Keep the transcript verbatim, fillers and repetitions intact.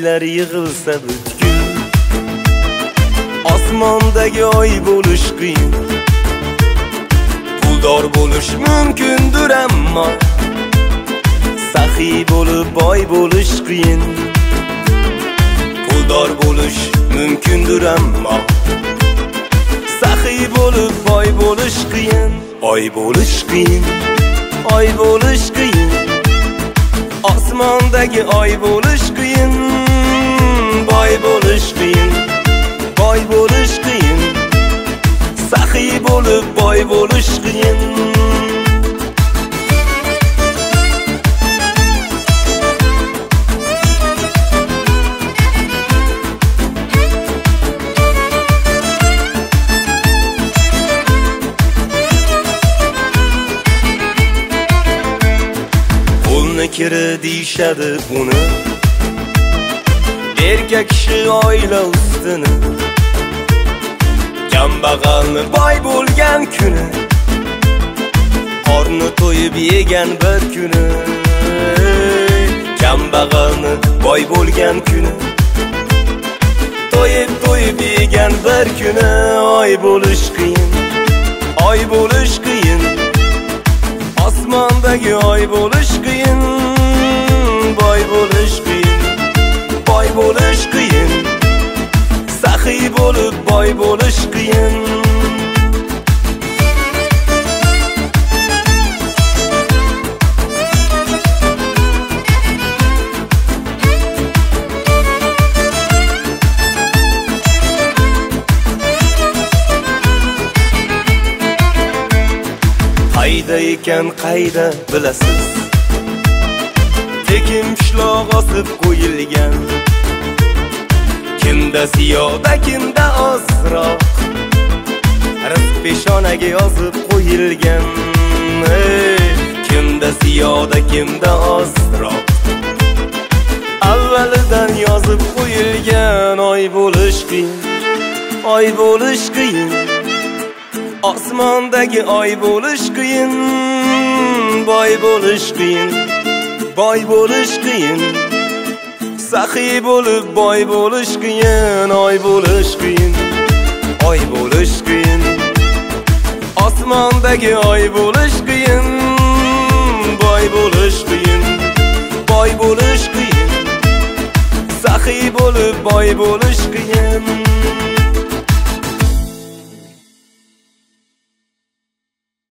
kishlar yig'ilsa butkul, osmondagi oy bo'lish qiyin. Puldor bo'lish mumkindir ammo saxiy bo'lib boy bo'lish qiyin. Puldor bo'lish mumkindir ammo saxiy bo'lib boy bo'lish qiyin. Oy bo'lish qiyin, oy bo'lish qiyin, osmondagi oy bo'lish qiyin. Boy bo'lish qiyin, boy bo'lish qiyin, saxiy bo'lib boy bo'lish qiyin. Kiri deyishadi uni, erkak kishi oila ustini. Kambag'alni boy bo'lgan kuni, qorni to'yib yegan bir kuni. Kambag'alni boy bo'lgan kuni, to'yib to'yib yegan bir kuni. Oy bo'lish qiyin, oy bo'lish qiyin, osmondagi oy bo'lish qiyin. Boy bo'lish qiyin, boy bo'lish qiyin, saxiy bo'lib boy bo'lish qiyin. Qayda ekan qayda bilasiz, tekin pishloq osib qo'yilgan. Kimda ziyoda, kimda ozroq, rizq peshonaga yozib qo'yilgan. Hey, kimda ziyoda, kimda ozroq, avvalidan yozib qo'yilgan. Oy bo'lish qiyin, oy bo'lish qiyin, osmondagi oy bo'lish qiyin. Boy bo'lish qiyin, boy bo'lish qiyin, saxiy bo'lib boy bo'lish qiyin. Oy bo'lish qiyin, oy bo'lish qiyin, osmondagi oy bo'lish qiyin. Boy bo'lish qiyin, boy bo'lish qiyin, saxiy bo'lib boy bo'lish qiyin.